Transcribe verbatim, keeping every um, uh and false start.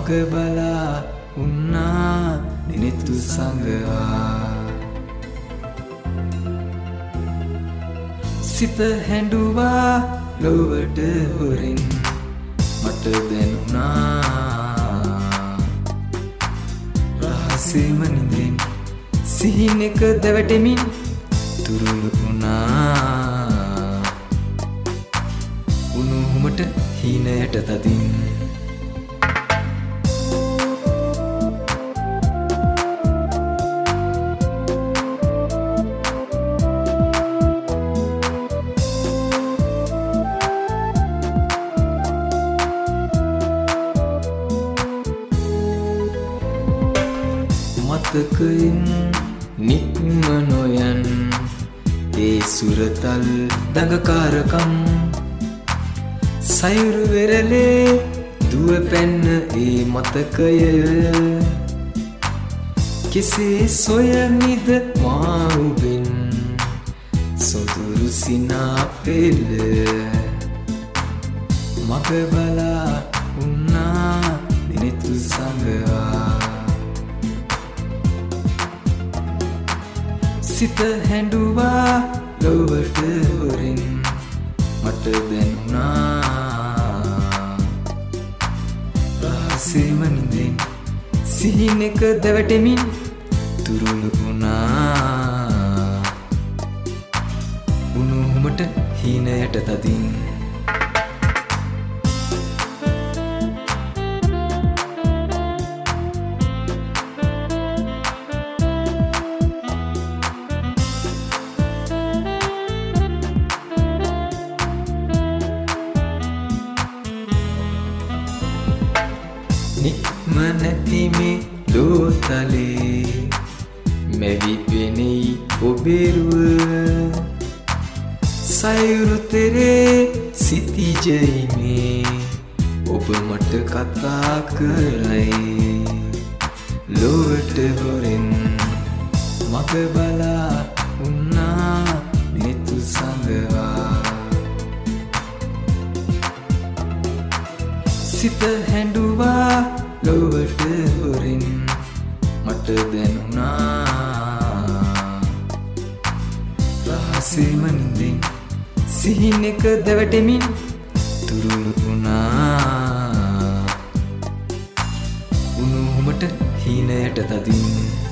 මග බලා උන්නා දිනෙතු සංගවා සිත හැඬුවා ලොවට හොරින් මට දැනුණා රහසෙම නිදෙන් සිහිනෙක දැවටෙමින් තුරුළු වුණා උණුහුමට හීනයට තදින් මතකයෙන් නික්ම නොයන් ඒ සුරතල් දඟකාරකම් සයුරු වෙරළේ දුව පැන්න ඒ මතකය කෙසේ සොයමිද මා ඔබෙන් සොඳුරු සිනා පෙළ මග බලා උන්නා දිනෙතු සංගවා සිත හැඬුවා ලොවට හොරින් මට දැනුණා රහසෙම නිදෙන් සිහිනෙක දැවටෙමින් තුරුළු වුණා උණුහුමට හීනයට තදින් නික්ම නැති මේ ලෝතලේ මැවි පෙනෙයි ඔබෙරුව සයුරු තෙරේ සිතිජයිනේ ඔබ මට කතා කරයි ලොවට හොරෙන් මග බලා උන්නා දිනෙතු සංගවා සිත හැඬුවා ලොවට හොරින් මට දැනුණා රහසෙම නිදෙන් සිහිනෙක දැවටෙමින් තුරුළු වුණා උණුහුමට හීනයට තදින්